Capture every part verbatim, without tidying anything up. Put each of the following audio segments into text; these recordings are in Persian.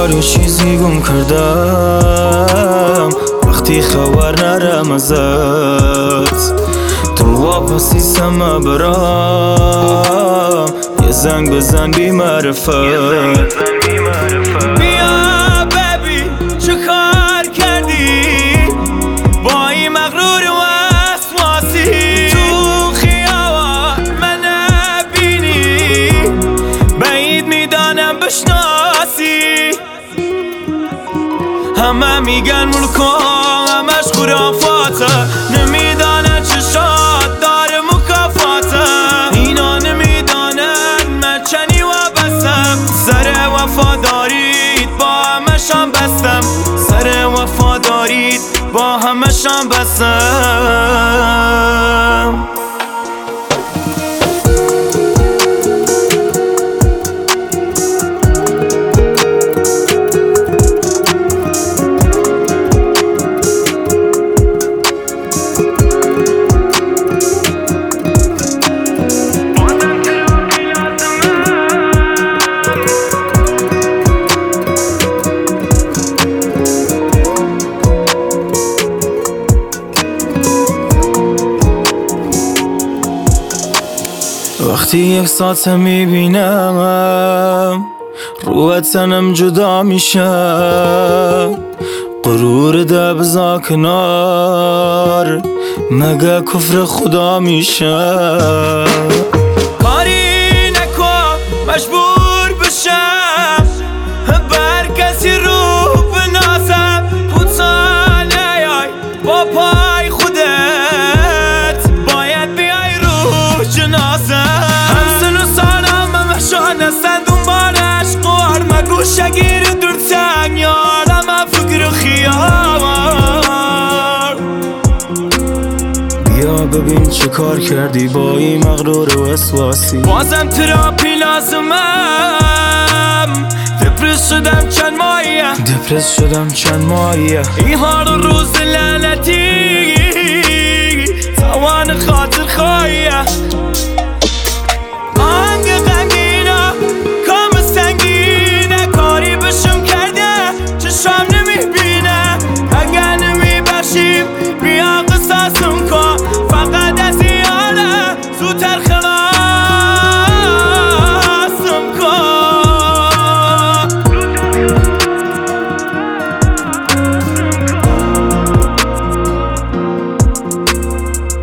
انگار یه چیزی گم کردم وقتی خبر نرم ازت. تو واپسی سمه برام یه زنگ بزن بی معرفت. بیا ببین چه کار کردی با این مغرور و وسواسی. تو خیابان من نبینی بعید میدانم بشناسی. همه میگن ملکا همش خرافاته، نمیدانن چشات داره مکافاته. اینا نمیدانن من چنی و بستم، سر وفادارید با همشان بستم، سر وفادارید با همشان بستم. وقتی یک ساعت میبینم رو تنم جدا میشه، غرور ده بزا کنار مگه کفر خدا میشه. کاری نکن مجبور بشم بر کسی رو بنازم. کوتاه نیای با پای خودت باید بیای رو جنازه. هستن دنبال عشق و مگو شگیر دور تنگ یارم فکر خیار. بیا ببین چه کار کردی با این مغرور و وسواسی. بازم تراپی لازمم، دپرس شدم چند ماهیه، دپرس شدم چند ماهیه. این هر روز لعنتی توان خاطر خواهیه. بیا قصاصم کن فقط از یاره زودتر خلاصم کن.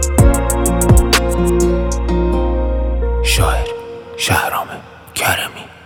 شاعر شهرام کرمی.